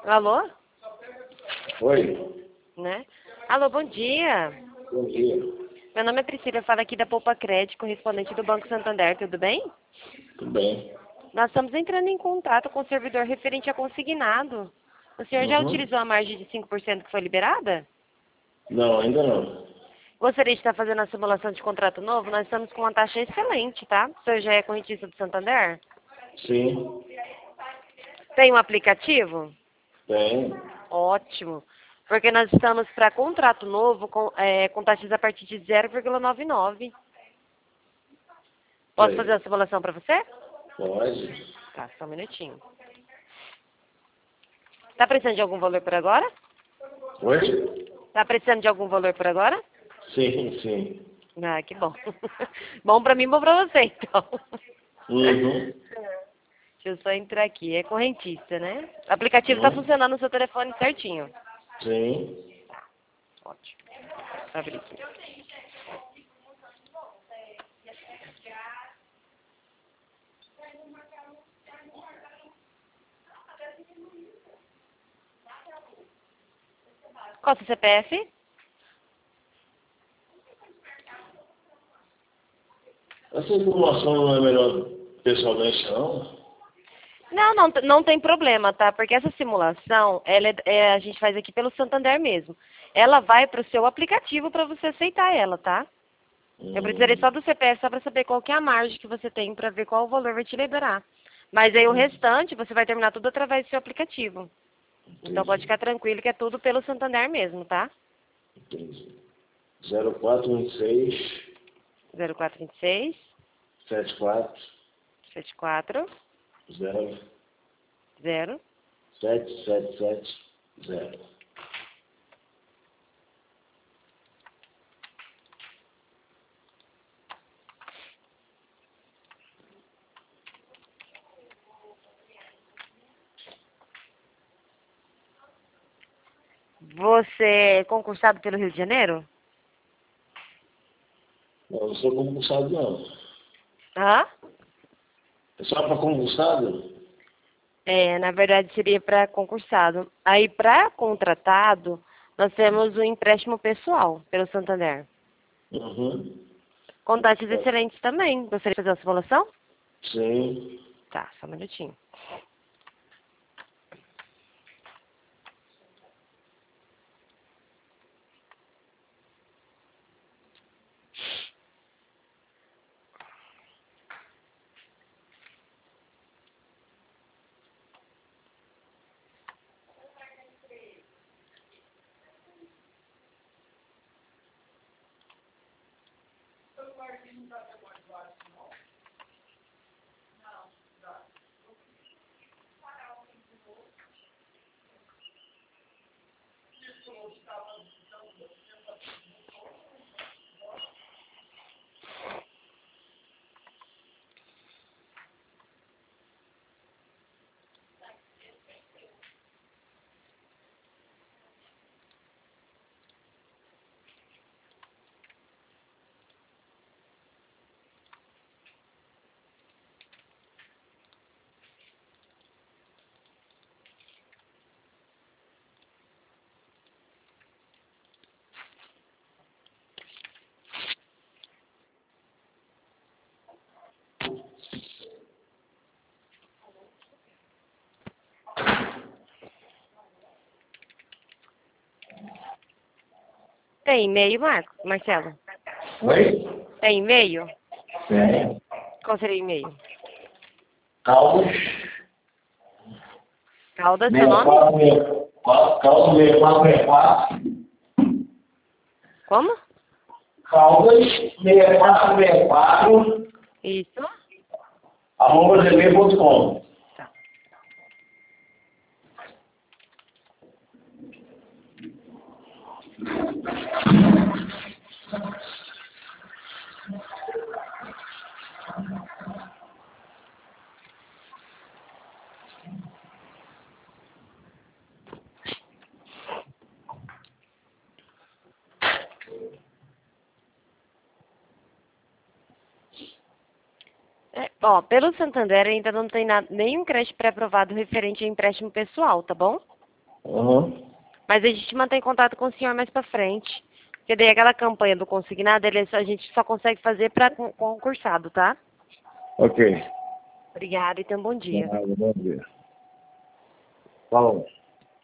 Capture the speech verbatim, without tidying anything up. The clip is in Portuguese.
Alô? Oi. Né? Alô, bom dia. Bom dia. Meu nome é Priscila, eu falo aqui da Poupa Crédito, correspondente do Banco Santander, tudo bem? Tudo bem. Nós estamos entrando em contato com o servidor referente a consignado. O senhor já Uhum. utilizou a margem de cinco por cento que foi liberada? Não, ainda não. Gostaria de estar fazendo a simulação de contrato novo? Nós estamos com uma taxa excelente, tá? O senhor já é correntista do Santander? Sim, Tem um aplicativo? tem. Ótimo. Porque nós estamos para contrato novo com, é, com taxas a partir de zero vírgula noventa e nove. Posso Tem. fazer a simulação para você? Pode. Tá, só um minutinho. Tá precisando de algum valor por agora? Oi? Tá precisando de algum valor por agora? Sim, sim. Ah, que bom. Bom para mim, bom para você, então. Uhum. Deixa eu só entrar aqui. É correntista, né? O aplicativo está Uhum. funcionando no seu telefone certinho. Sim. Ótimo. Abre aqui. Qual é o seu C P F? Essa informação não é melhor pessoalmente, não? Não, não, não tem problema, tá? Porque essa simulação, ela é, é- a gente faz aqui pelo Santander mesmo. Ela vai para o seu aplicativo para você aceitar ela, tá? Eu precisaria só Hum. do C P F só para saber qual que é a margem que você tem para ver qual o valor vai te liberar. Mas aí o Hum. restante você vai terminar tudo através do seu aplicativo. Então pode Entendi. ficar tranquilo que é tudo pelo Santander mesmo, tá? Entendi. zero quatro vinte e seis, zero quatro vinte e seis, setenta e quatro, setenta e quatro, zero, zero. sete sete sete, zero. Você é concursado pelo Rio de Janeiro? Não, não sou concursado, não. Hã? É só para concursado? É, na verdade seria para concursado. Aí para contratado, nós temos o empréstimo pessoal pelo Santander. Uhum. Com taxas excelentes também. Gostaria de fazer a simulação? Sim. Tá, só um minutinho. Tem e-mail, Marco? Marcelo? Oi? Tem e-mail? Tem. Qual seria o e-mail? Caldas. Caldas, seu nome? sessenta e quatro, Caldas sessenta e quatro, sessenta e quatro. Como? Caldas sessenta e quatro, sessenta e quatro. Isso. arroba gmail ponto com. Tá. É, ó, pelo Santander ainda não tem nada, nenhum crédito pré-aprovado referente a empréstimo pessoal, tá bom? Uhum. Mas a gente mantém contato com o senhor mais pra frente. Porque daí aquela campanha do consignado, ele, só- a gente só consegue fazer para concursado, tá? Ok. Obrigada e tenha um bom dia. Nada, bom dia. Falou.